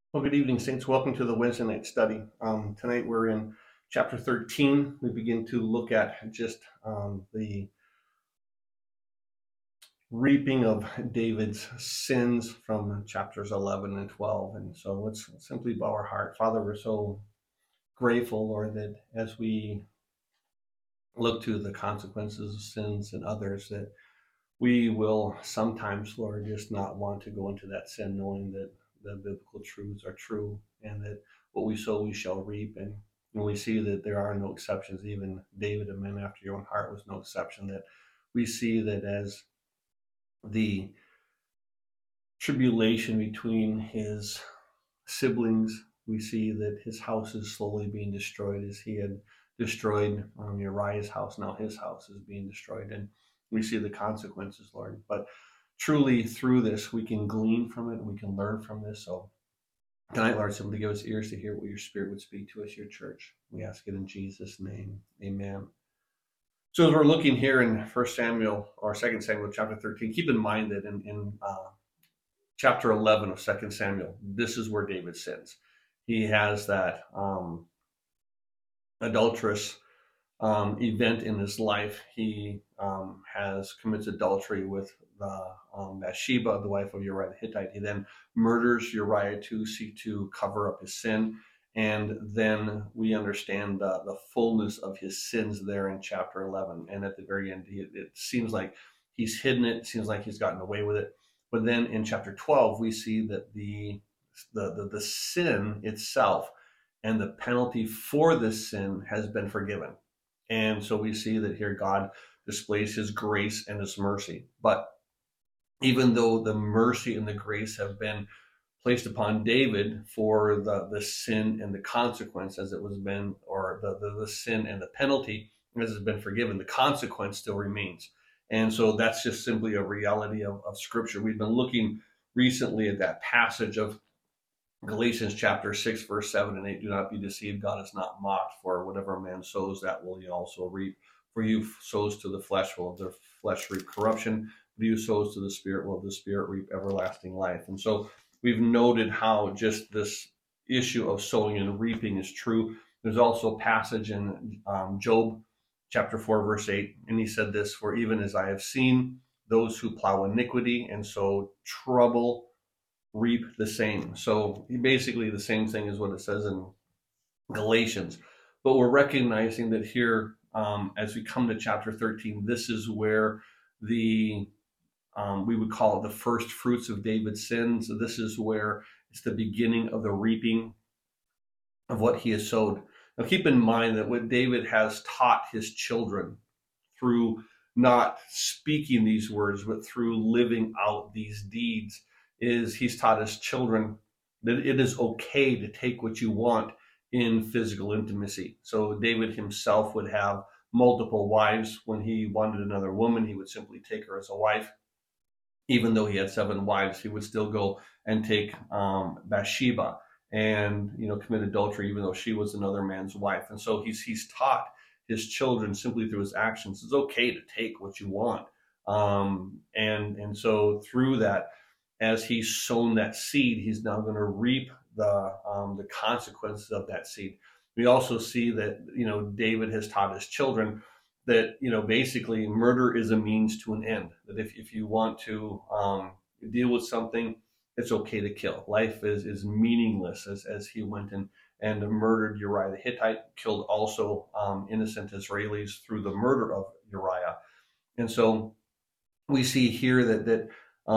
Well, good evening, Saints. Welcome to the Wednesday night study. Tonight we're in chapter 13. We begin to look at just the reaping of David's sins from chapters 11 and 12. And so let's simply bow our heart. Father, we're so grateful, Lord, that as we look to the consequences of sins and others, that we will sometimes, Lord, just not want to go into that sin, knowing that the biblical truths are true and that what we sow, we shall reap. And when we see that there are no exceptions, even David, a man after your own heart, was no exception, that we see that as the tribulation between his siblings, we see that his house is slowly being destroyed as he had destroyed Uriah's house. Now his house is being destroyed. And we see the consequences, Lord. But truly, through this, we can glean from it and we can learn from this. So tonight, Lord, simply give us ears to hear what your Spirit would speak to us, your church. We ask it in Jesus' name. Amen. So as we're looking here in 1 Samuel or 2 Samuel chapter 13, keep in mind that in chapter 11 of 2 Samuel, this is where David sins. He has that adulterous event in his life. He has commits adultery with Bathsheba, the wife of Uriah the Hittite. He then murders Uriah to seek to cover up his sin. And then we understand the fullness of his sins there in chapter 11. And at the very end, it seems like he's hidden it. It seems like he's gotten away with it. But then in chapter 12, we see that the sin itself and the penalty for this sin has been forgiven. And so we see that here God displays his grace and his mercy. But even though the mercy and the grace have been placed upon David for the sin and the consequence as it was been, or the sin and the penalty as has been forgiven, the consequence still remains. And so that's just simply a reality of Scripture. We've been looking recently at that passage of Galatians chapter 6, verse 7 and 8, do not be deceived. God is not mocked, for whatever a man sows, that will he also reap. For you sows to the flesh, will the flesh reap corruption. But you sows to the Spirit, will the Spirit reap everlasting life. And so we've noted how just this issue of sowing and reaping is true. There's also a passage in Job chapter 4, verse 8, and he said this, for even as I have seen those who plow iniquity and sow trouble reap the same. So basically the same thing as what it says in Galatians. But we're recognizing that here, as we come to chapter 13, this is where the we would call it the first fruits of David's sins. So this is where it's the beginning of the reaping of what he has sowed. Now keep in mind that what David has taught his children through not speaking these words, but through living out these deeds, is he's taught his children that it is okay to take what you want in physical intimacy. So David himself would have multiple wives. When he wanted another woman, he would simply take her as a wife. Even though he had 7 wives, he would still go and take Bathsheba and commit adultery, even though she was another man's wife. And so he's taught his children simply through his actions, it's okay to take what you want. And so through that, as he's sown that seed, he's now going to reap the consequences of that seed. We also see that David has taught his children that basically murder is a means to an end. That if you want to deal with something, it's okay to kill. Life is meaningless as he went and murdered Uriah the Hittite, killed also innocent Israelis through the murder of Uriah. And so we see here that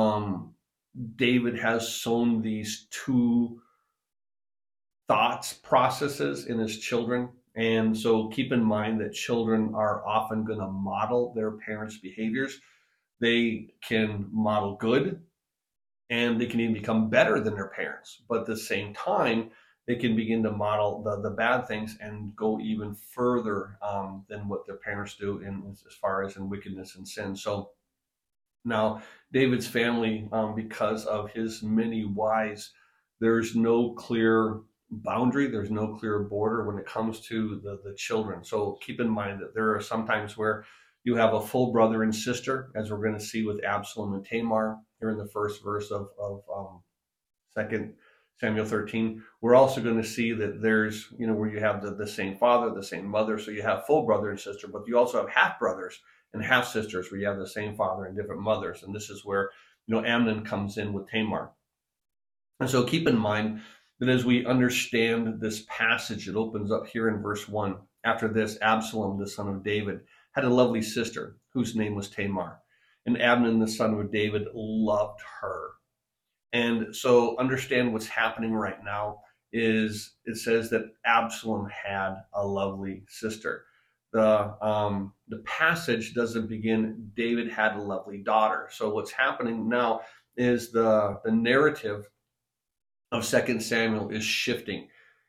David has sown these 2 thoughts processes in his children. And so keep in mind that children are often going to model their parents' behaviors. They can model good, and they can even become better than their parents. But at the same time, they can begin to model the bad things and go even further than what their parents do as far as in wickedness and sin. So now David's family, because of his many wives, there's no clear boundary, there's no clear border when it comes to the children. So keep in mind that there are sometimes where you have a full brother and sister, as we're going to see with Absalom and Tamar here in the first verse of 2 Samuel 13, we're also going to see that there's, where you have the same father, the same mother. So you have full brother and sister, but you also have half brothers and half sisters where you have the same father and different mothers. And this is where, Amnon comes in with Tamar. And so keep in mind that as we understand this passage, it opens up here in verse 1. After this, Absalom, the son of David, had a lovely sister whose name was Tamar. And Amnon, the son of David, loved her. And so understand what's happening right now is it says that Absalom had a lovely sister. The passage doesn't begin, David had a lovely daughter. So what's happening now is the narrative of 2 Samuel is shifting.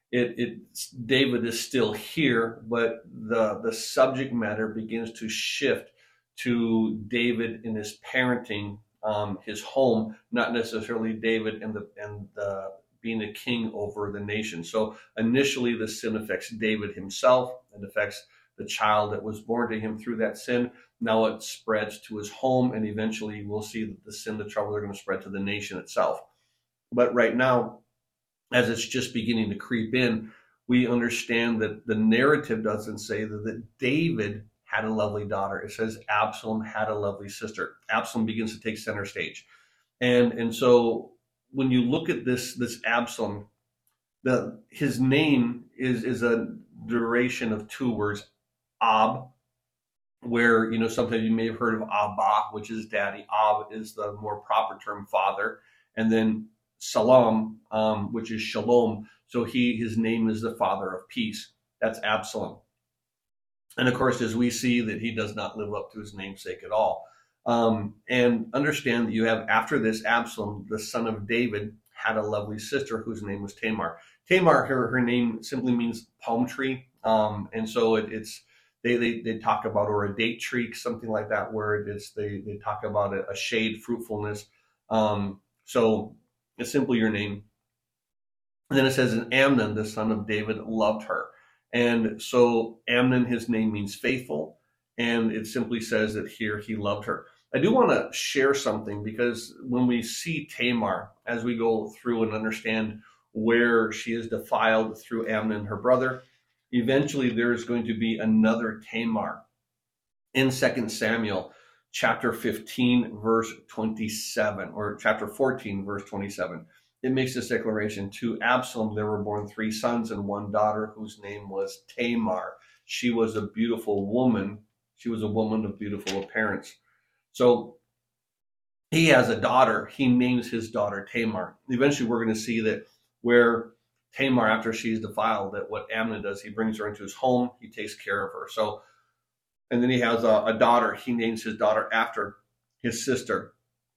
David is still here, but the subject matter begins to shift to David in his parenting, his home, not necessarily David and the being a king over the nation. So initially the sin affects David himself and affects the child that was born to him through that sin. Now it spreads to his home, and eventually we'll see that the sin, the trouble, are going to spread to the nation itself. But right now, as it's just beginning to creep in, we understand that the narrative doesn't say that David had a lovely daughter. It says Absalom had a lovely sister. Absalom begins to take center stage. And so when you look at this Absalom, his name is a duration of two words, Ab, where, sometimes you may have heard of Abba, which is daddy. Ab is the more proper term, father. And then Salam, which is shalom. So his name is the father of peace. That's Absalom. And of course, as we see that he does not live up to his namesake at all. And understand that you have, after this, Absalom, the son of David, had a lovely sister whose name was Tamar. Tamar, her name simply means palm tree. And so they talk about, or a date tree, something like that, where they talk about a shade, fruitfulness. So it's simply your name. And then it says, and Amnon, the son of David, loved her. And so Amnon, his name means faithful. And it simply says that here he loved her. I do want to share something, because when we see Tamar, as we go through and understand where she is defiled through Amnon, her brother, eventually there is going to be another Tamar in 2 Samuel chapter 15, verse 27, or chapter 14, verse 27. It makes this declaration: to Absalom there were born 3 sons and 1 daughter, whose name was Tamar. She was a beautiful woman. She was a woman of beautiful appearance. So he has a daughter. He names his daughter Tamar. Eventually we're going to see that where Tamar, after she's defiled, that what Amnon does, he brings her into his home. He takes care of her. So, and then he has a daughter. He names his daughter after his sister.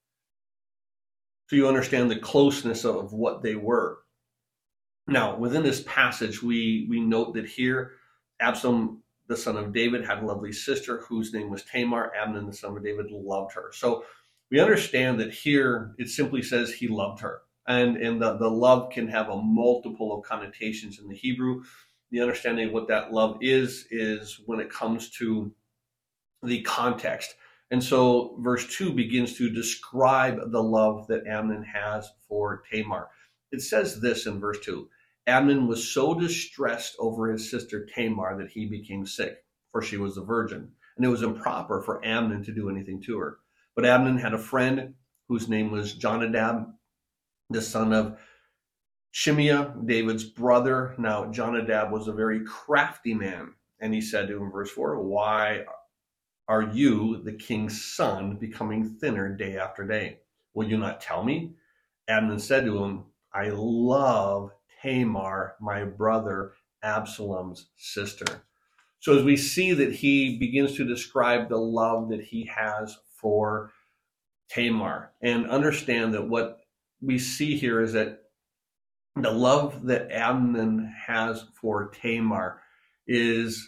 So you understand the closeness of what they were. Now, within this passage, we note that here, Absalom, the son of David, had a lovely sister whose name was Tamar. Amnon, the son of David, loved her. So we understand that here it simply says he loved her. And the love can have a multiple of connotations in the Hebrew. The understanding of what that love is when it comes to the context. And so verse 2 begins to describe the love that Amnon has for Tamar. It says this in verse 2: Amnon was so distressed over his sister Tamar that he became sick, for she was a virgin, and it was improper for Amnon to do anything to her. But Amnon had a friend whose name was Jonadab, the son of Shimeah, David's brother. Now, Jonadab was a very crafty man, and he said to him, verse 4, why are you, the king's son, becoming thinner day after day? Will you not tell me? Amnon said to him, I love Tamar, my brother Absalom's sister. So as we see that he begins to describe the love that he has for Tamar, and understand that what we see here is that the love that Amnon has for Tamar is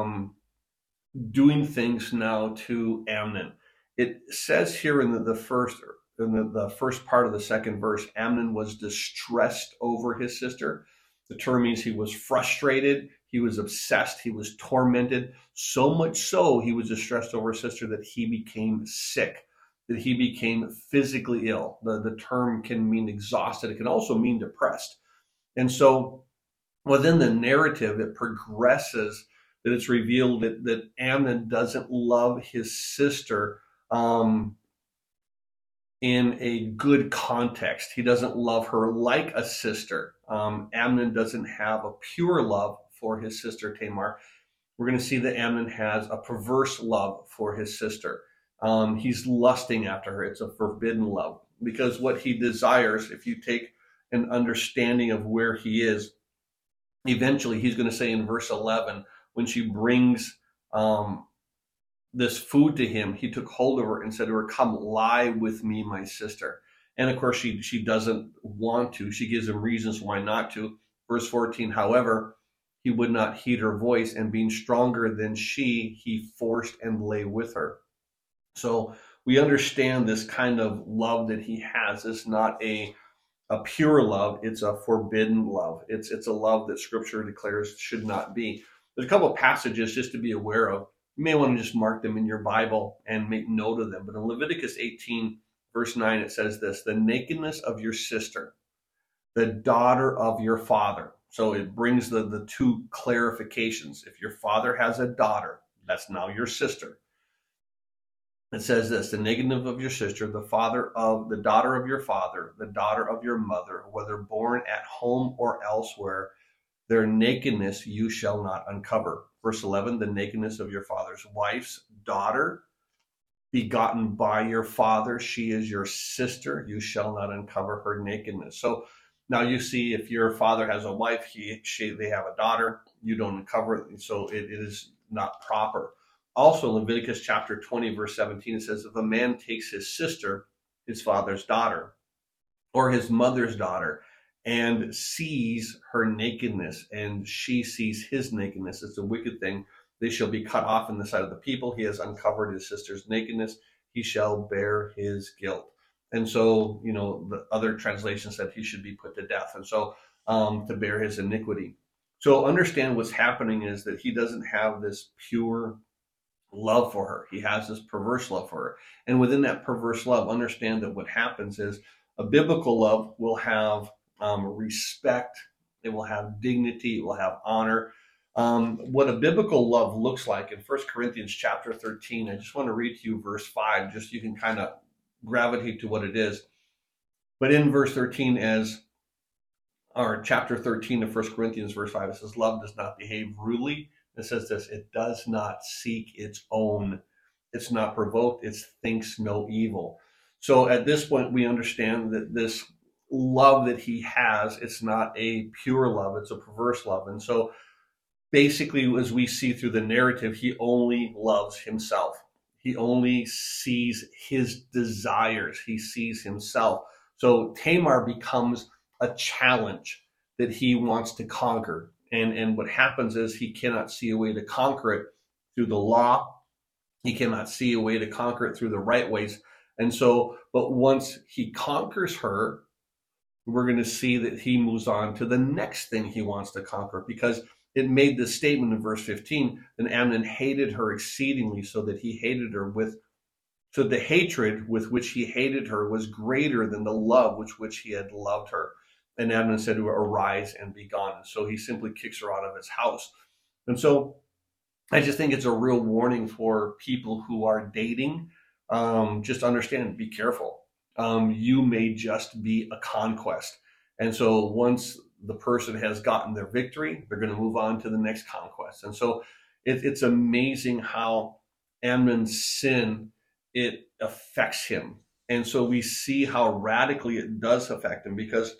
doing things now to Amnon. It says here in the first part of the second verse, Amnon was distressed over his sister. The term means he was frustrated, he was obsessed, he was tormented, so much so he was distressed over his sister that he became sick. that he became physically ill. The term can mean exhausted. It can also mean depressed. And so within the narrative, it progresses that it's revealed that Amnon doesn't love his sister in a good context. He doesn't love her like a sister. Amnon doesn't have a pure love for his sister Tamar. We're going to see that Amnon has a perverse love for his sister. He's lusting after her. It's a forbidden love, because what he desires, if you take an understanding of where he is, eventually he's going to say in verse 11, when she brings this food to him, he took hold of her and said to her, "Come lie with me, my sister." And of course, she doesn't want to. She gives him reasons why not to. Verse 14, however, he would not heed her voice, and being stronger than she, he forced and lay with her. So we understand this kind of love that he has is not a pure love. It's a forbidden love. It's a love that Scripture declares should not be. There's a couple of passages just to be aware of. You may want to just mark them in your Bible and make note of them. But in Leviticus 18, verse 9, it says this: the nakedness of your sister, the daughter of your father. So it brings the two clarifications. If your father has a daughter, that's now your sister. It says this: the nakedness of your sister, the daughter of your father, the daughter of your mother, whether born at home or elsewhere, their nakedness you shall not uncover. Verse 11, the nakedness of your father's wife's daughter, begotten by your father, she is your sister, you shall not uncover her nakedness. So now you see, if your father has a wife, they have a daughter, you don't uncover it, so it is not proper. Also, Leviticus chapter 20, verse 17, it says, if a man takes his sister, his father's daughter, or his mother's daughter, and sees her nakedness, and she sees his nakedness, it's a wicked thing, they shall be cut off in the sight of the people. He has uncovered his sister's nakedness. He shall bear his guilt. And so, the other translation said he should be put to death. And so to bear his iniquity. So understand what's happening is that he doesn't have this pure love for her. He has this perverse love for her. And within that perverse love, understand that what happens is a biblical love will have respect. It will have dignity. It will have honor. What a biblical love looks like in 1 Corinthians chapter 13, I just want to read to you verse 5, just so you can kind of gravitate to what it is. But in verse 13, chapter 13 of 1 Corinthians, verse 5, it says, love does not behave rudely. It says this: it does not seek its own. It's not provoked. It thinks no evil. So at this point, we understand that this love that he has, it's not a pure love. It's a perverse love. And so basically, as we see through the narrative, he only loves himself. He only sees his desires. He sees himself. So Tamar becomes a challenge that he wants to conquer. And what happens is he cannot see a way to conquer it through the law. He cannot see a way to conquer it through the right ways. And so, but once he conquers her, we're going to see that he moves on to the next thing he wants to conquer, because it made this statement in verse 15, and Amnon hated her exceedingly, so that he hated her so the hatred with which he hated her was greater than the love with which he had loved her. And Amnon said to her, arise and be gone. And so he simply kicks her out of his house. And so I just think it's a real warning for people who are dating. Just understand, be careful. You may just be a conquest. And so once the person has gotten their victory, they're going to move on to the next conquest. And so it's amazing how Amnon's sin, it affects him. And so we see how radically it does affect him, because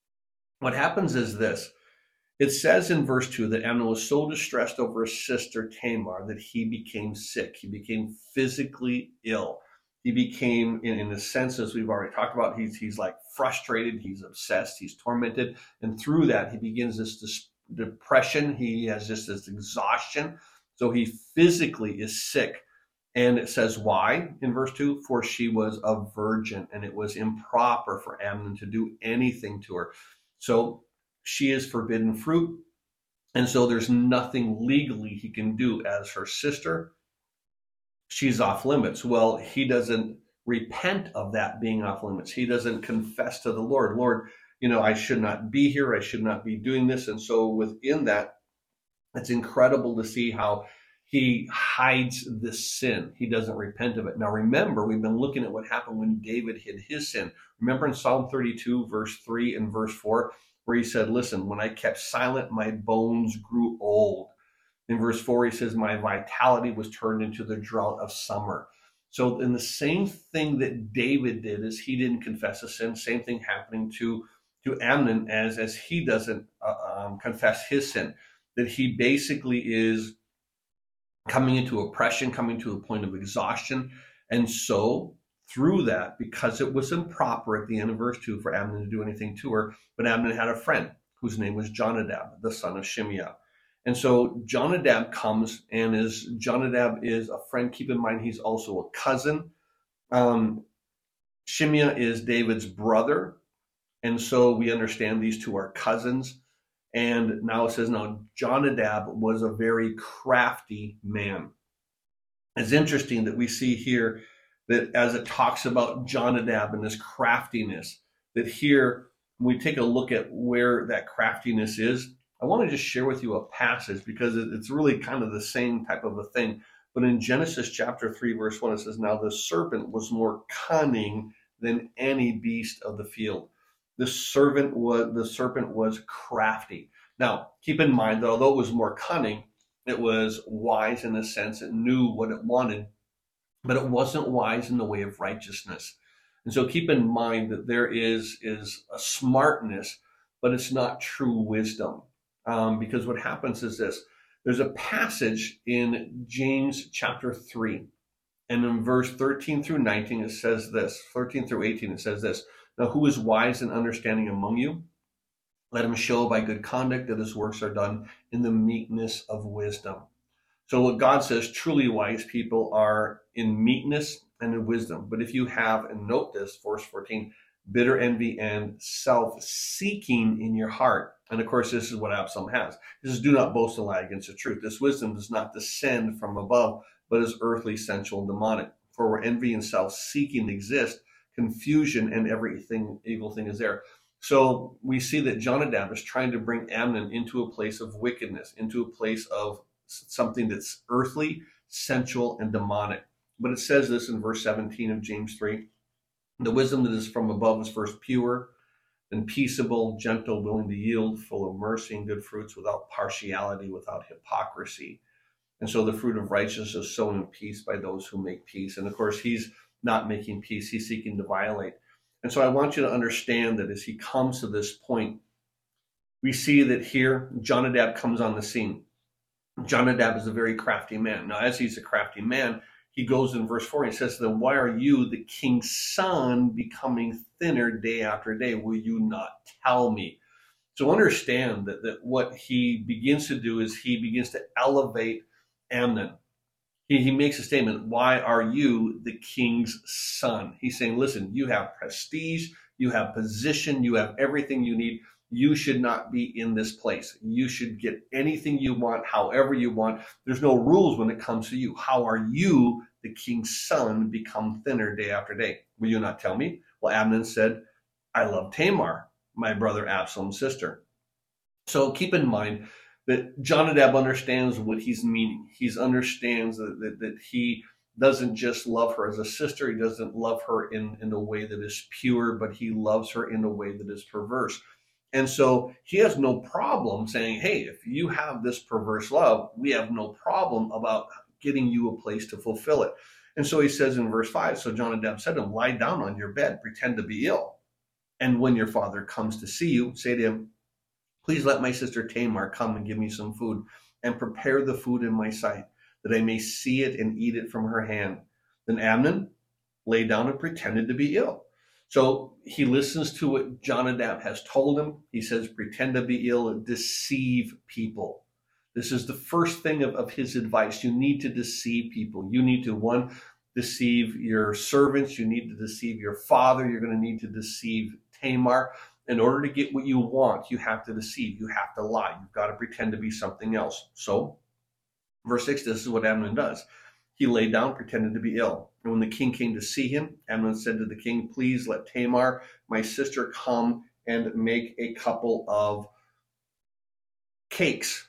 what happens is this. It says in verse 2 that Amnon was so distressed over his sister Tamar that he became sick. He became physically ill. He became, in a sense, as we've already talked about, he's like frustrated, he's obsessed, he's tormented. And through that, he begins this depression. He has just this exhaustion. So he physically is sick. And it says why in verse 2? For she was a virgin, and it was improper for Amnon to do anything to her. So she is forbidden fruit. And so there's nothing legally he can do as her sister. She's off limits. Well, he doesn't repent of that being off limits. He doesn't confess to the Lord, Lord, I should not be here. I should not be doing this. And so within that, it's incredible to see how he hides this sin. He doesn't repent of it. Now, remember, we've been looking at what happened when David hid his sin. Remember in Psalm 32, verse 3 and verse 4, where he said, listen, when I kept silent, my bones grew old. In verse 4, he says, my vitality was turned into the drought of summer. So in the same thing that David did is he didn't confess a sin, same thing happening to Amnon as he doesn't confess his sin, that he basically is coming into oppression, coming to a point of exhaustion. And so through that, because it was improper at the end of verse 2 for Amnon to do anything to her, but Amnon had a friend whose name was Jonadab, the son of Shimeah. And so Jonadab comes, and as Jonadab is a friend, keep in mind he's also a cousin. Shimeah is David's brother. And so we understand these two are cousins. And now it says, now Jonadab was a very crafty man. It's interesting that we see here that as it talks about Jonadab and this craftiness, that here, when we take a look at where that craftiness is, I want to just share with you a passage because it's really kind of the same type of a thing. But in Genesis chapter 3, verse 1, it says, now the serpent was more cunning than any beast of the field. The serpent was crafty. Now, keep in mind that although it was more cunning, it was wise in a sense. It knew what it wanted, but it wasn't wise in the way of righteousness. And so keep in mind that there is a smartness, but it's not true wisdom. Because what happens is this. There's a passage in James chapter 3, and in verse 13 through 19, it says this. 13 through 18, it says this. Now, who is wise and understanding among you? Let him show by good conduct that his works are done in the meekness of wisdom. So what God says, truly wise people are in meekness and in wisdom. But if you have, and note this, verse 14, bitter envy and self-seeking in your heart. And of course, this is what Absalom has. This is do not boast and lie against the truth. This wisdom does not descend from above, but is earthly, sensual, and demonic. For where envy and self-seeking exist, confusion and everything evil thing is there. So we see that Jonadab is trying to bring Amnon into a place of wickedness, into a place of something that's earthly, sensual, and demonic. But it says this in verse 17 of James 3. The wisdom that is from above is first pure, then peaceable, gentle, willing to yield, full of mercy and good fruits, without partiality, without hypocrisy. And so the fruit of righteousness is sown in peace by those who make peace. And of course, he's not making peace. He's seeking to violate. And so I want you to understand that as he comes to this point, we see that here Jonadab comes on the scene. Jonadab is a very crafty man. Now, as he's a crafty man, he goes in verse 4, he says, then why are you, the king's son, becoming thinner day after day? Will you not tell me? So understand that what he begins to do is he begins to elevate Amnon. He makes a statement, why are you the king's son? He's saying, listen, you have prestige, you have position, you have everything you need. You should not be in this place. You should get anything you want, however you want. There's no rules when it comes to you. How are you, the king's son, become thinner day after day? Will you not tell me? Well, Amnon said, I love Tamar, my brother Absalom's sister. So keep in mind that Jonadab understands what he's meaning. He understands that he doesn't just love her as a sister. He doesn't love her in a way that is pure, but he loves her in a way that is perverse. And so he has no problem saying, hey, if you have this perverse love, we have no problem about getting you a place to fulfill it. And so he says in verse 5, so Jonadab said to him, lie down on your bed, pretend to be ill. And when your father comes to see you, say to him, please let my sister Tamar come and give me some food and prepare the food in my sight, that I may see it and eat it from her hand. Then Amnon lay down and pretended to be ill. So he listens to what Jonadab has told him. He says, pretend to be ill and deceive people. This is the first thing of his advice. You need to deceive people. You need to, one, deceive your servants. You need to deceive your father. You're going to need to deceive Tamar. In order to get what you want, you have to deceive. You have to lie. You've got to pretend to be something else. So, verse 6, this is what Amnon does. He lay down, pretended to be ill. And when the king came to see him, Amnon said to the king, please let Tamar, my sister, come and make a couple of cakes,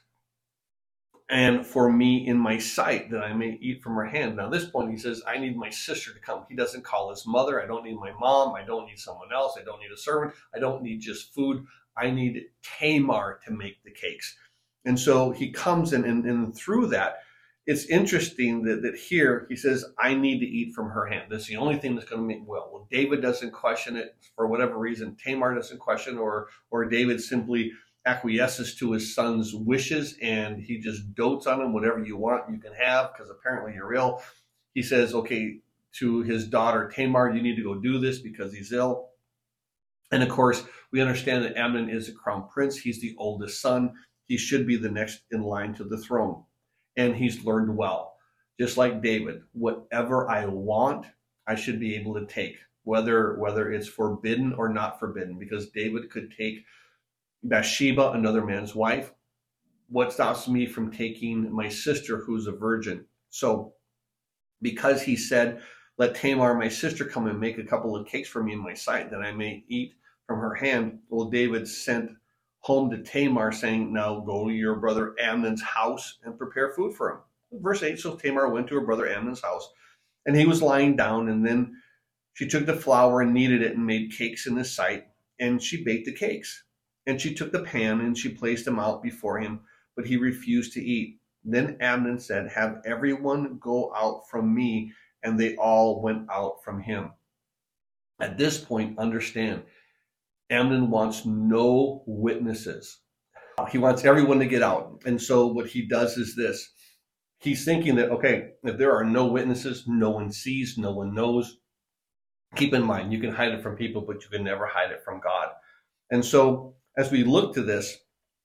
and for me in my sight, that I may eat from her hand. Now, at this point, he says, I need my sister to come. He doesn't call his mother. I don't need my mom. I don't need someone else. I don't need a servant. I don't need just food. I need Tamar to make the cakes. And so he comes in, and through that, it's interesting that here he says, I need to eat from her hand. That's the only thing that's going to make well. David doesn't question it for whatever reason. Tamar doesn't question, or David simply acquiesces to his son's wishes, and he just dotes on him. Whatever you want, you can have, because apparently you're ill. He says, okay, to his daughter Tamar, you need to go do this because he's ill. And of course, we understand that Amnon is a crown prince. He's the oldest son. He should be the next in line to the throne. And he's learned well. Just like David, whatever I want, I should be able to take, whether it's forbidden or not forbidden, because David could take Bathsheba, another man's wife. What stops me from taking my sister, who's a virgin? So because he said, let Tamar, my sister, come and make a couple of cakes for me in my sight, that I may eat from her hand, well, David sent home to Tamar, saying, now go to your brother Amnon's house and prepare food for him. Verse 8, so Tamar went to her brother Amnon's house, and he was lying down, and then she took the flour and kneaded it and made cakes in his sight, and she baked the cakes. And she took the pan and she placed them out before him, but he refused to eat. Then Amnon said, have everyone go out from me, and they all went out from him. At this point, understand, Amnon wants no witnesses. He wants everyone to get out. And so what he does is this. He's thinking that, okay, if there are no witnesses, no one sees, no one knows. Keep in mind, you can hide it from people, but you can never hide it from God. And so as we look to this,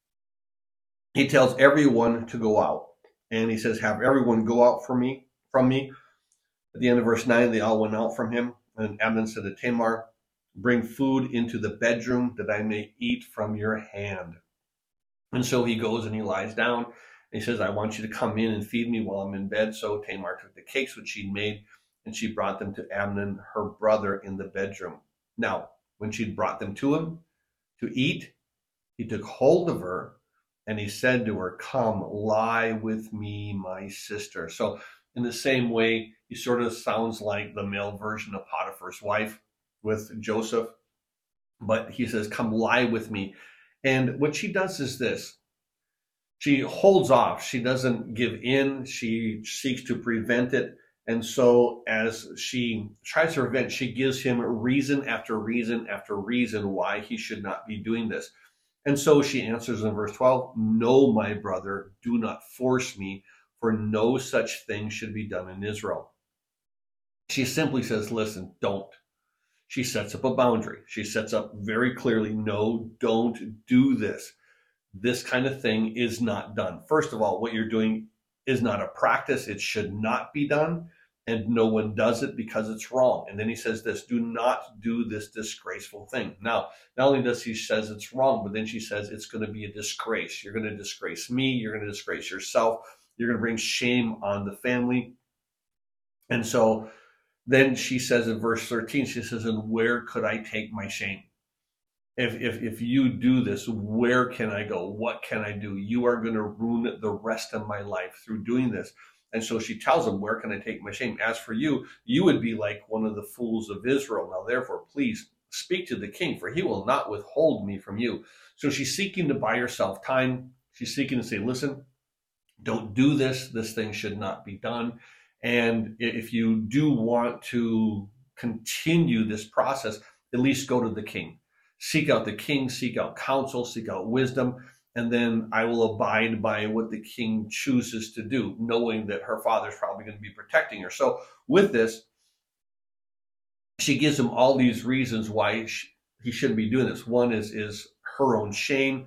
he tells everyone to go out. And he says, have everyone go out from me. At the end of verse 9, they all went out from him. And Amnon said to Tamar, bring food into the bedroom that I may eat from your hand. And so he goes and he lies down. And he says, I want you to come in and feed me while I'm in bed. So Tamar took the cakes which she'd made, and she brought them to Amnon, her brother, in the bedroom. Now, when she'd brought them to him to eat, he took hold of her, and he said to her, come, lie with me, my sister. So in the same way, he sort of sounds like the male version of Potiphar's wife with Joseph. But he says, come, lie with me. And what she does is this. She holds off. She doesn't give in. She seeks to prevent it. And so as she tries to prevent, she gives him reason after reason after reason why he should not be doing this. And so she answers in verse 12, no, my brother, do not force me, for no such thing should be done in Israel. She simply says, listen, don't. She sets up a boundary. She sets up very clearly, no, don't do this. This kind of thing is not done. First of all, what you're doing is not a practice. It should not be done. And no one does it because it's wrong. And then he says this, do not do this disgraceful thing. Now, not only does he says it's wrong, but then she says it's going to be a disgrace. You're going to disgrace me. You're going to disgrace yourself. You're going to bring shame on the family. And so then she says in verse 13, she says, and where could I take my shame? If you do this, where can I go? What can I do? You are going to ruin the rest of my life through doing this. And so she tells him, where can I take my shame? As for you, you would be like one of the fools of Israel. Now, therefore, please speak to the king, for he will not withhold me from you. So she's seeking to buy herself time. She's seeking to say, listen, don't do this. This thing should not be done. And if you do want to continue this process, at least go to the king. Seek out the king, seek out counsel, seek out wisdom, and then I will abide by what the king chooses to do, knowing that her father's probably going to be protecting her. So with this, she gives him all these reasons why he shouldn't be doing this. One is her own shame,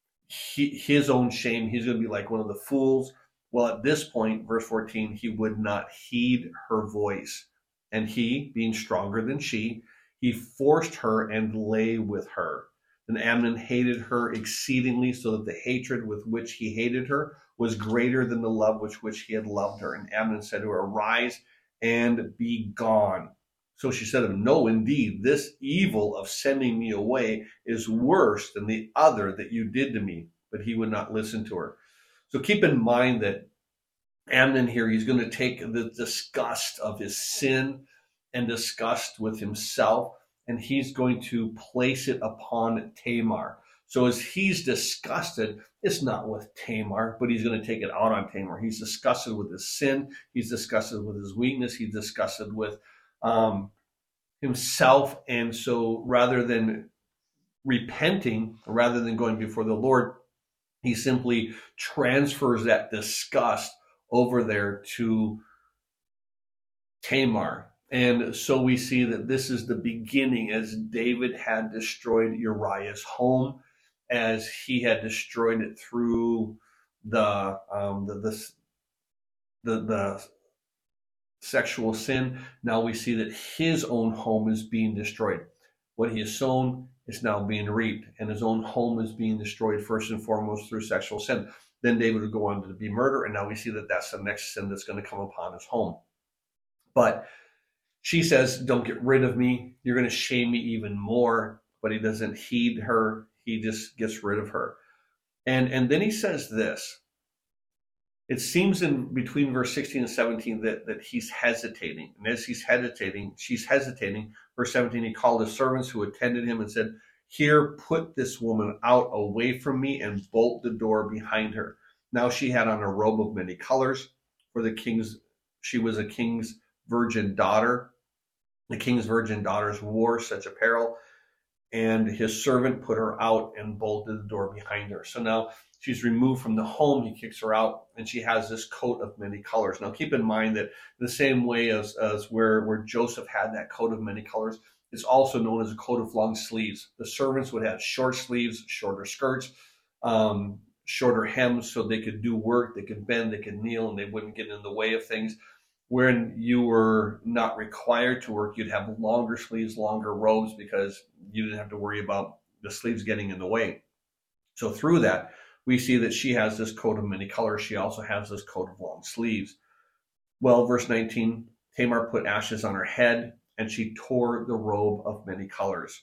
his own shame. He's going to be like one of the fools. Well, at this point, verse 14, he would not heed her voice. And he, being stronger than she, he forced her and lay with her. And Amnon hated her exceedingly, so that the hatred with which he hated her was greater than the love with which he had loved her. And Amnon said to her, arise and be gone. So she said to him, no, indeed, this evil of sending me away is worse than the other that you did to me. But he would not listen to her. So keep in mind that Amnon here, he's going to take the disgust of his sin and disgust with himself, and he's going to place it upon Tamar. So as he's disgusted, it's not with Tamar, but he's going to take it out on Tamar. He's disgusted with his sin. He's disgusted with his weakness. He's disgusted with himself. And so rather than repenting, rather than going before the Lord, he simply transfers that disgust over there to Tamar. And so we see that this is the beginning, as David had destroyed Uriah's home, as he had destroyed it through the sexual sin. Now we see that his own home is being destroyed. What he has sown is now being reaped, and his own home is being destroyed first and foremost through sexual sin. Then David would go on to be murder, and now we see that that's the next sin that's going to come upon his home. But she says, don't get rid of me. You're going to shame me even more. But he doesn't heed her. He just gets rid of her. And then he says this. It seems in between verse 16 and 17 that he's hesitating. And as he's hesitating, she's hesitating. Verse 17, he called his servants who attended him and said, here, put this woman out away from me and bolt the door behind her. Now she had on a robe of many colors, for she was a king's virgin daughter. The king's virgin daughters wore such apparel, and his servant put her out and bolted the door behind her. So now she's removed from the home. He kicks her out, and she has this coat of many colors. Now keep in mind that the same way as where Joseph had that coat of many colors, it's also known as a coat of long sleeves. The servants would have short sleeves, shorter skirts, shorter hems, so they could do work, they could bend, they could kneel, and they wouldn't get in the way of things. When you were not required to work, you'd have longer sleeves, longer robes, because you didn't have to worry about the sleeves getting in the way. So through that, we see that she has this coat of many colors. She also has this coat of long sleeves. Well, verse 19, Tamar put ashes on her head, and she tore the robe of many colors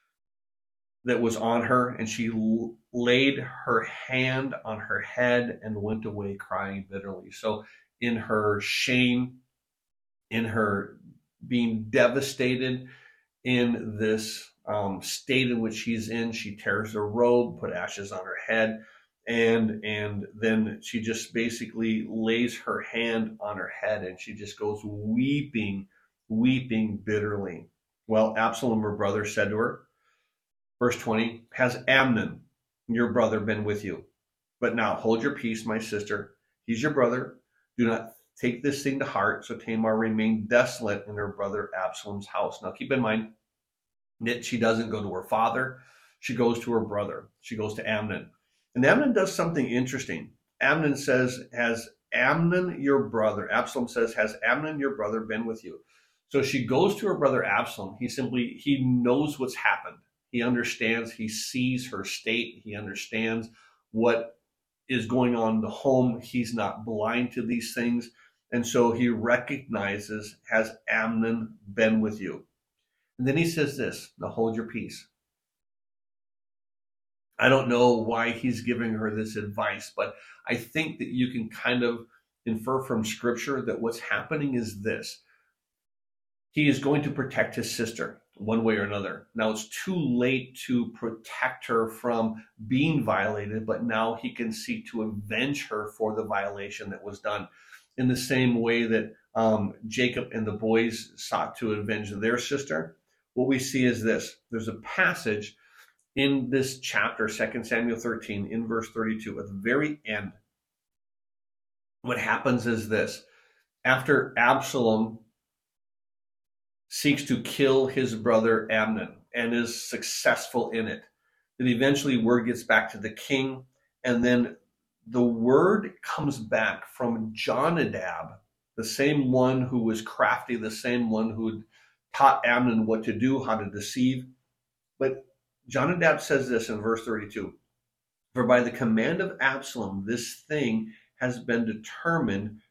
that was on her, and she laid her hand on her head and went away crying bitterly. So in her shame, in her being devastated in this state in which she's in, she tears the robe, put ashes on her head, and then she just basically lays her hand on her head, and she just goes weeping bitterly. Well, Absalom, her brother, said to her, verse 20, has Amnon, your brother, been with you? But now hold your peace, my sister. He's your brother. Do not take this thing to heart. So Tamar remained desolate in her brother Absalom's house. Now keep in mind that she doesn't go to her father. She goes to her brother. She goes to Amnon. And Amnon does something interesting. Amnon says, has Amnon, your brother, Absalom says, has Amnon, your brother, been with you? So she goes to her brother Absalom. He knows what's happened. He understands, he sees her state. He understands what is going on in the home. He's not blind to these things. And so he recognizes, has Amnon been with you? And then he says this, now hold your peace. I don't know why he's giving her this advice, but I think that you can kind of infer from scripture that what's happening is this. He is going to protect his sister one way or another. Now it's too late to protect her from being violated, but now he can seek to avenge her for the violation that was done. In the same way that Jacob and the boys sought to avenge their sister, what we see is this. There's a passage in this chapter, 2 Samuel 13, in verse 32, at the very end. What happens is this. After Absalom seeks to kill his brother Amnon and is successful in it, then eventually word gets back to the king, and then the word comes back from Jonadab, the same one who was crafty, the same one who had taught Amnon what to do, how to deceive. But Jonadab says this in verse 32, for by the command of Absalom, this thing has been determined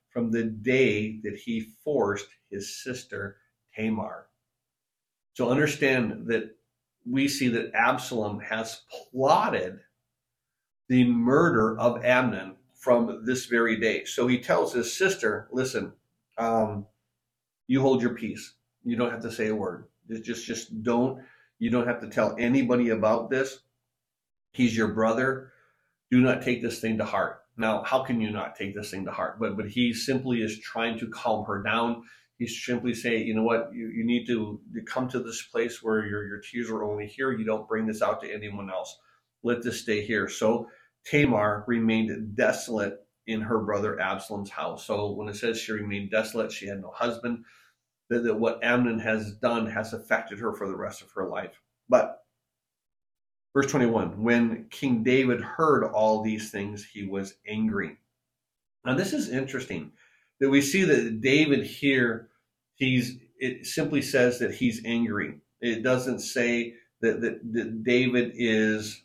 from the day that he forced his sister Tamar. So understand that we see that Absalom has plotted the murder of Amnon from this very day. So he tells his sister, listen, you hold your peace. You don't have to say a word. Just don't, you don't have to tell anybody about this. He's your brother. Do not take this thing to heart. Now, how can you not take this thing to heart? But he simply is trying to calm her down. He's simply saying, you know what, you need to come to this place where your tears are only here. You don't bring this out to anyone else. Let this stay here. So Tamar remained desolate in her brother Absalom's house. So when it says she remained desolate, she had no husband, that what Amnon has done has affected her for the rest of her life. But verse 21, when King David heard all these things, he was angry. Now this is interesting that we see that David here, it simply says that he's angry. It doesn't say that David is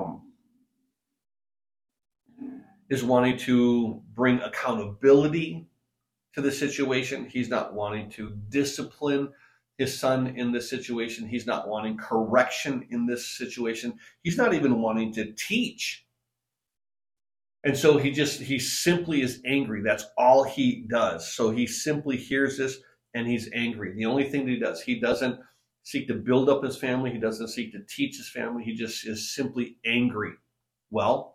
wanting to bring accountability to the situation. He's not wanting to discipline his son in this situation. He's not wanting correction in this situation. He's not even wanting to teach. And so he simply is angry. That's all he does. So he simply hears this and he's angry. The only thing that he doesn't seek to build up his family. He doesn't seek to teach his family. He just is simply angry. Well,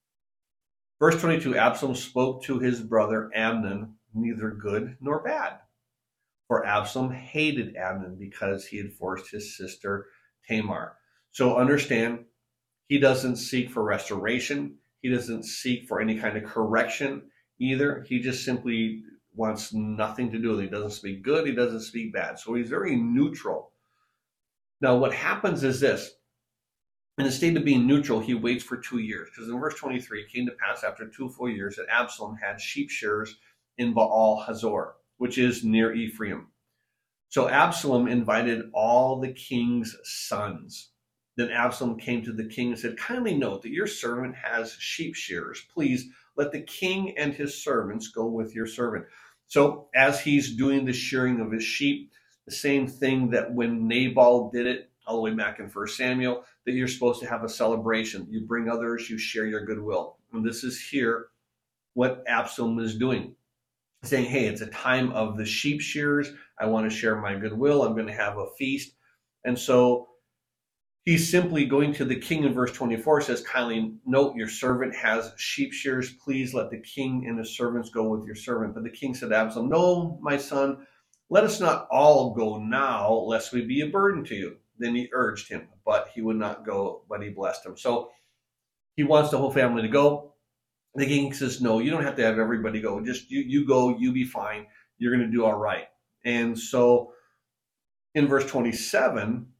verse 22, Absalom spoke to his brother Amnon, neither good nor bad. For Absalom hated Amnon because he had forced his sister Tamar. So understand, he doesn't seek for restoration. He doesn't seek for any kind of correction either. He just simply wants nothing to do with it. He doesn't speak good. He doesn't speak bad. So he's very neutral. Now what happens is this. In the state of being neutral, he waits for 2 years. Because in verse 23, it came to pass after 2 full years that Absalom had sheep shearers in Baal Hazor, which is near Ephraim. So Absalom invited all the king's sons. Then Absalom came to the king and said, kindly note that your servant has sheep shearers. Please let the king and his servants go with your servant. So as he's doing the shearing of his sheep, the same thing that when Nabal did it, all the way back in 1 Samuel, that you're supposed to have a celebration. You bring others, you share your goodwill. And this is here what Absalom is doing. Saying, hey, it's a time of the sheep shearers. I want to share my goodwill. I'm going to have a feast. And so he's simply going to the king in verse 24, says, kindly note your servant has sheep shearers. Please let the king and his servants go with your servant. But the king said to Absalom, no, my son, let us not all go now, lest we be a burden to you. Then he urged him, but he would not go, but he blessed him. So he wants the whole family to go. The king says, no, you don't have to have everybody go. Just you go, you be fine. You're going to do all right. And so in verse 26,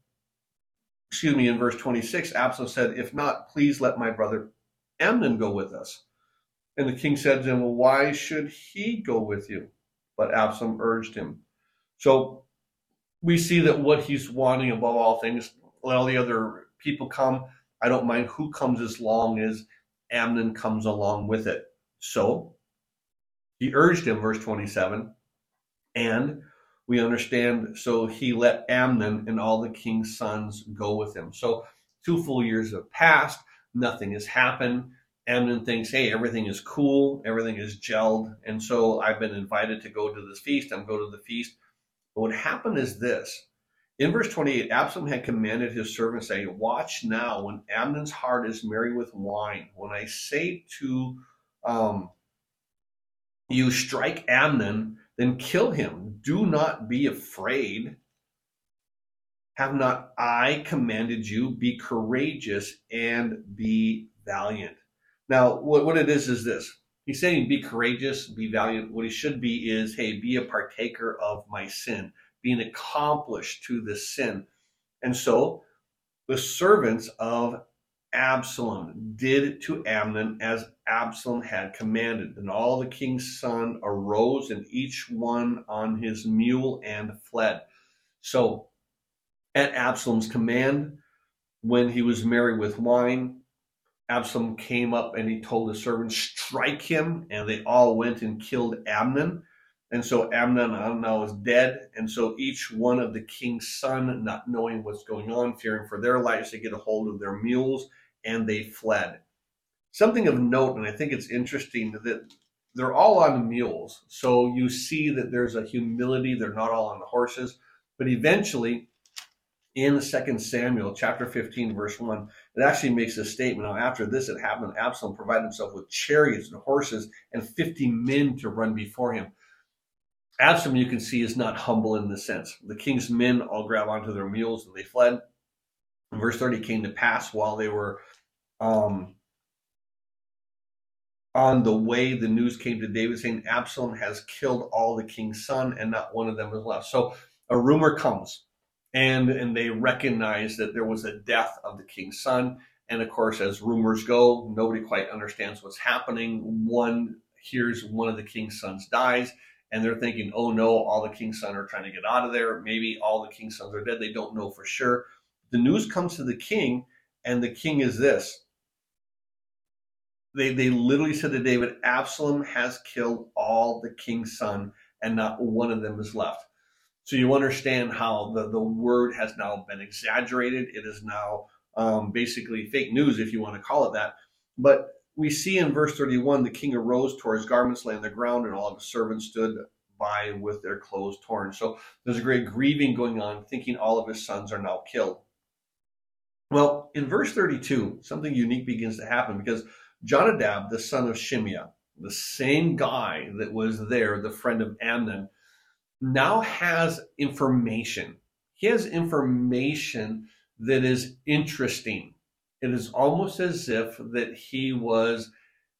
Absalom said, if not, please let my brother Amnon go with us. And the king said to him, well, why should he go with you? But Absalom urged him. So we see that what he's wanting above all things, let all the other people come. I don't mind who comes as long as Amnon comes along with it. So he urged him, verse 27, and we understand, so he let Amnon and all the king's sons go with him. So 2 full years have passed, nothing has happened. Amnon thinks, hey, everything is cool, everything is gelled, and so I've been invited to go to this feast, I'm going to the feast. But what happened is this. In verse 28, Absalom had commanded his servants, saying, watch now when Amnon's heart is merry with wine. When I say to you, strike Amnon, then kill him. Do not be afraid. Have not I commanded you? Be courageous and be valiant. Now, what it is this. He's saying be courageous, be valiant. What he should be is, hey, be a partaker of my sin. Be an accomplice to this sin. And so the servants of Absalom did to Amnon as Absalom had commanded. And all the king's sons arose, and each one on his mule, and fled. So at Absalom's command, when he was merry with wine, Absalom came up and he told his servants, strike him. And they all went and killed Amnon. And so Amnon now is dead. And so each one of the king's son, not knowing what's going on, fearing for their lives, they get a hold of their mules and they fled. Something of note, and I think it's interesting, that they're all on mules. So you see that there's a humility. They're not all on the horses. But eventually, in 2 Samuel chapter 15, verse 1, it actually makes a statement. Now, after this had happened, Absalom provided himself with chariots and horses and 50 men to run before him. Absalom, you can see, is not humble in this sense. The king's men all grab onto their mules and they fled. And verse 30 came to pass while they were on the way, the news came to David saying, Absalom has killed all the king's son and not one of them is left. So a rumor comes and they recognize that there was a death of the king's son. And of course, as rumors go, nobody quite understands what's happening. One hears one of the king's sons dies, and they're thinking, oh no, all the king's sons are trying to get out of there. Maybe all the king's sons are dead. They don't know for sure. The news comes to the king, and the king is this. They literally said to David, Absalom has killed all the king's son, and not one of them is left. So you understand how the word has now been exaggerated. It is now basically fake news, if you want to call it that. But we see in verse 31, the king arose, tore his garments, lay on the ground, and all of his servants stood by with their clothes torn. So there's a great grieving going on, thinking all of his sons are now killed. Well, in verse 32, something unique begins to happen because Jonadab, the son of Shimeah, the same guy that was there, the friend of Amnon, now has information. He has information that is interesting. It is almost as if that he was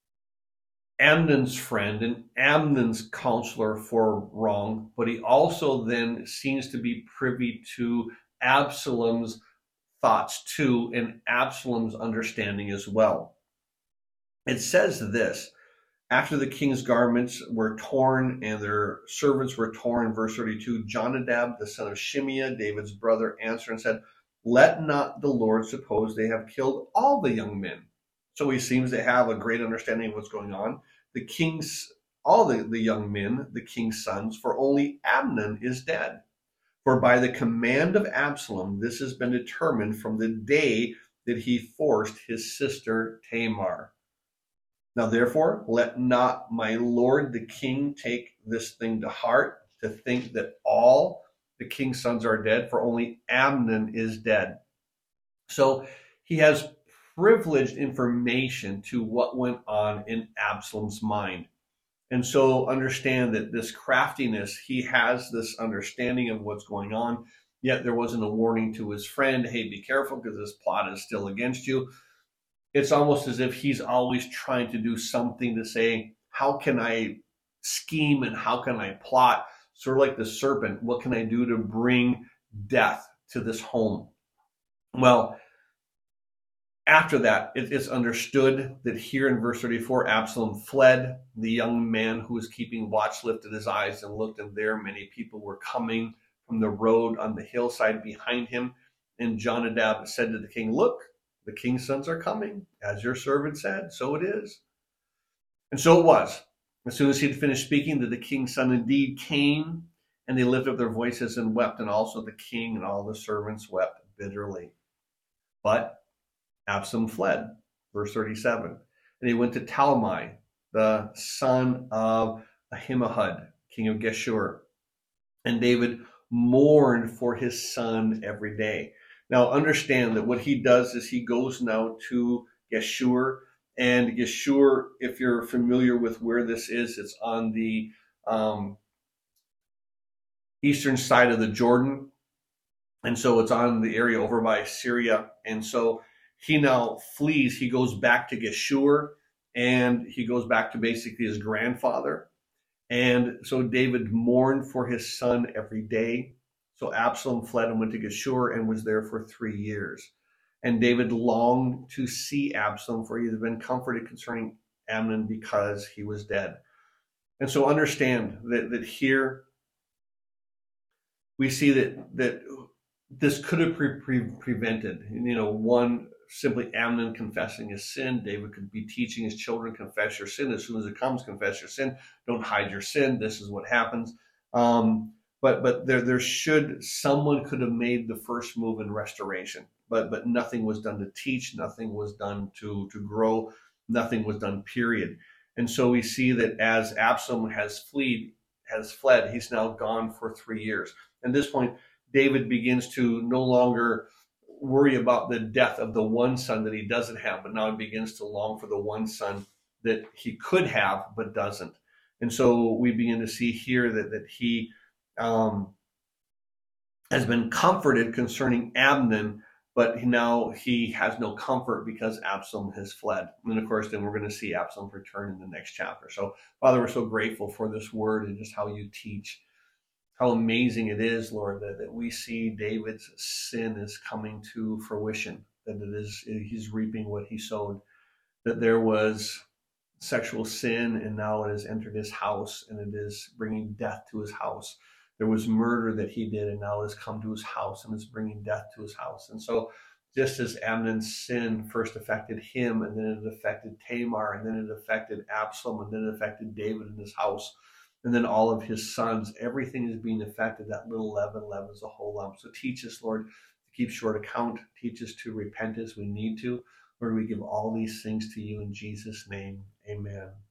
Amnon's friend and Amnon's counselor for wrong, but he also then seems to be privy to Absalom's thoughts too, and Absalom's understanding as well. It says this, after the king's garments were torn and their servants were torn, verse 32, Jonadab, the son of Shimeah, David's brother, answered and said, let not the Lord suppose they have killed all the young men. So he seems to have a great understanding of what's going on. The king's, all the young men, the king's sons, for only Amnon is dead. For by the command of Absalom, this has been determined from the day that he forced his sister Tamar. Now, therefore, let not my lord the king take this thing to heart, to think that all the king's sons are dead, for only Amnon is dead. So he has privileged information to what went on in Absalom's mind. And so understand that this craftiness, he has this understanding of what's going on, yet there wasn't a warning to his friend, hey, be careful because this plot is still against you. It's almost as if he's always trying to do something to say, how can I scheme and how can I plot? Sort of like the serpent, what can I do to bring death to this home? Well, after that, it's understood that here in verse 34, Absalom fled. The young man who was keeping watch lifted his eyes and looked, and there many people were coming from the road on the hillside behind him. And Jonadab said to the king, look, the king's sons are coming, as your servant said, so it is. And so it was. As soon as he had finished speaking, that the king's son indeed came, and they lifted up their voices and wept, and also the king and all the servants wept bitterly. But Absalom fled, verse 37. And he went to Talmai, the son of Ahimaaz, king of Geshur. And David mourned for his son every day. Now understand that what he does is he goes now to Geshur. And Geshur, if you're familiar with where this is, it's on the eastern side of the Jordan. And so it's on the area over by Syria. And so he now flees. He goes back to Geshur, and he goes back to basically his grandfather. And so David mourned for his son every day. So Absalom fled and went to Geshur and was there for 3 years. And David longed to see Absalom, for he had been comforted concerning Amnon because he was dead. And so understand that here we see that this could have prevented, one simply Amnon confessing his sin. David could be teaching his children, confess your sin. As soon as it comes, confess your sin. Don't hide your sin. This is what happens. But there should, someone could have made the first move in restoration, but nothing was done to teach, nothing was done to grow, nothing was done, period. And so we see that as Absalom has fled, he's now gone for 3 years. At this point, David begins to no longer worry about the death of the one son that he doesn't have, but now he begins to long for the one son that he could have but doesn't. And so we begin to see here that he has been comforted concerning Amnon, but now he has no comfort because Absalom has fled. And of course, then we're going to see Absalom return in the next chapter. So, Father, we're so grateful for this word and just how you teach. How amazing it is, Lord, that we see David's sin is coming to fruition, that he's reaping what he sowed, that there was sexual sin and now it has entered his house and it is bringing death to his house. There was murder that he did and now has come to his house and is bringing death to his house. And so just as Amnon's sin first affected him and then it affected Tamar and then it affected Absalom and then it affected David in his house, and then all of his sons, everything is being affected. That little leaven leavens the whole lump. So teach us, Lord, to keep short account. Teach us to repent as we need to. Lord, we give all these things to you in Jesus' name. Amen.